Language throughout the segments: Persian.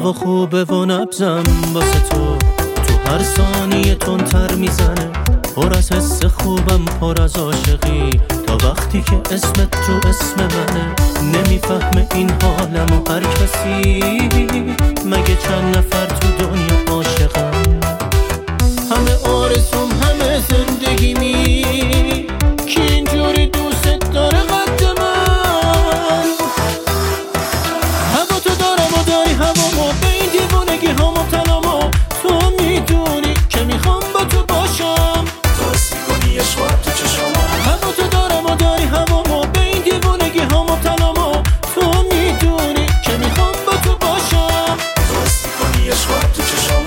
هوا خوبه و نبزم واسه تو هر ثانیه تندتر میزنه، پر از حس خوبم، پر از عاشقی، تا وقتی که اسمت رو اسم منه. نمیفهمه این حالمو هر کسی، مگه چند نفر تو دنیا عاشقم. همه آرزوم، همه زندگیمی، کی اینجوری دوست داره قد من؟ هوا تو دارم و داری هوامو، به این دیوونگی ها مبتلام و تو میدونی که میخوام با تو باشم. راستی کنی عشقات تو چشامو، هوا تو دارم و داری هوامو، به این دیوونگی ها مبتلام و تو میدونی که میخوام با تو باشم. راستی کنی عشقات تو چشامو.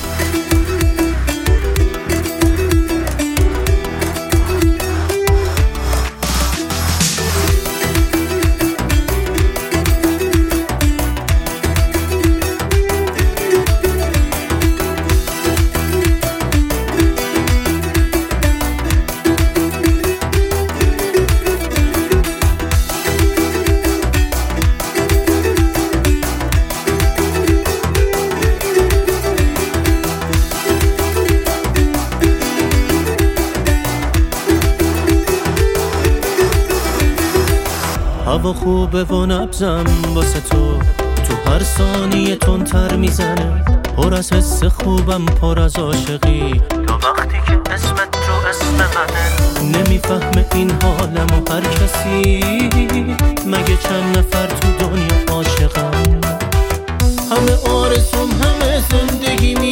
هوا خوبه و نبزم واسه تو هر ثانیه تندتر میزنه، پر از حس خوبم، پر از عاشقی، تا وقتی که اسمت رو اسم منه. نمیفهمه این حالمو هر کسی، مگه چند نفر تو دنیا عاشقم. همه آرزوم، همه زندگیم،